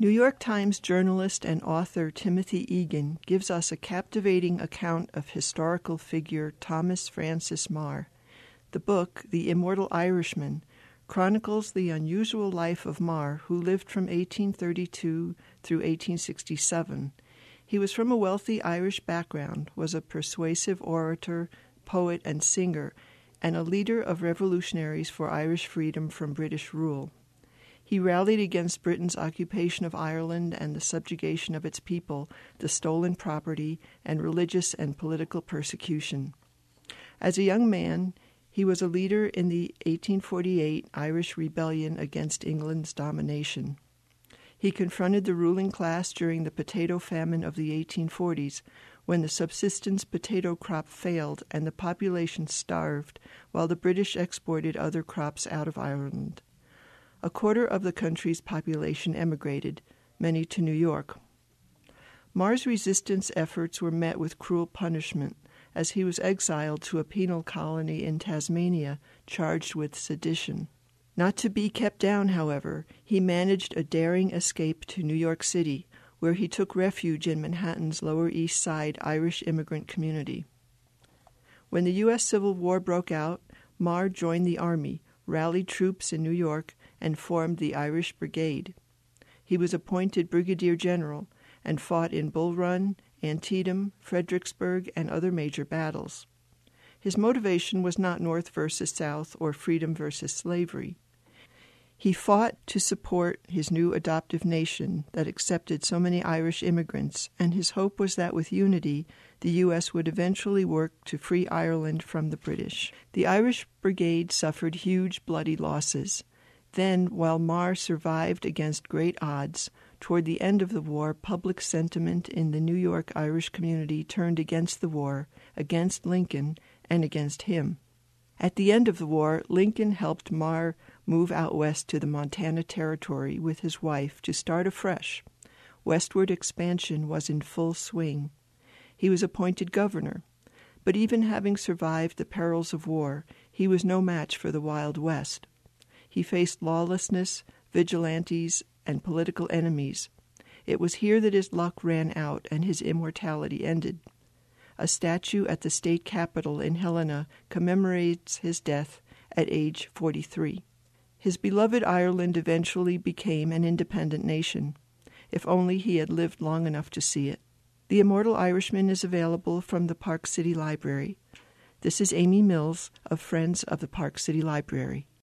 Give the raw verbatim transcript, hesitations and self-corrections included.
New York Times journalist and author Timothy Egan gives us a captivating account of historical figure Thomas Francis Marr. The book, The Immortal Irishman, chronicles the unusual life of Marr, who lived from eighteen thirty-two through eighteen sixty-seven. He was from a wealthy Irish background, was a persuasive orator, poet, and singer, and a leader of revolutionaries for Irish freedom from British rule. He rallied against Britain's occupation of Ireland and the subjugation of its people, the stolen property, and religious and political persecution. As a young man, he was a leader in the eighteen forty-eight Irish Rebellion against England's domination. He confronted the ruling class during the potato famine of the eighteen forties, when the subsistence potato crop failed and the population starved while the British exported other crops out of Ireland. A quarter of the country's population emigrated, many to New York. Marr's resistance efforts were met with cruel punishment, as he was exiled to a penal colony in Tasmania, charged with sedition. Not to be kept down, however, he managed a daring escape to New York City, where he took refuge in Manhattan's Lower East Side Irish immigrant community. When the U S Civil War broke out, Marr joined the Army, rallied troops in New York, and formed the Irish Brigade. He was appointed brigadier general and fought in Bull Run, Antietam, Fredericksburg, and other major battles. His motivation was not North versus South or freedom versus slavery. He fought to support his new adoptive nation that accepted so many Irish immigrants, and his hope was that with unity, the U S would eventually work to free Ireland from the British. The Irish Brigade suffered huge bloody losses. Then, while Marr survived against great odds, toward the end of the war, public sentiment in the New York Irish community turned against the war, against Lincoln, and against him. At the end of the war, Lincoln helped Marr move out west to the Montana Territory with his wife to start afresh. Westward expansion was in full swing. He was appointed governor, but even having survived the perils of war, he was no match for the Wild West. He faced lawlessness, vigilantes, and political enemies. It was here that his luck ran out and his immortality ended. A statue at the state capitol in Helena commemorates his death at age forty-three. His beloved Ireland eventually became an independent nation, if only he had lived long enough to see it. The Immortal Irishman is available from the Park City Library. This is Amy Mills of Friends of the Park City Library.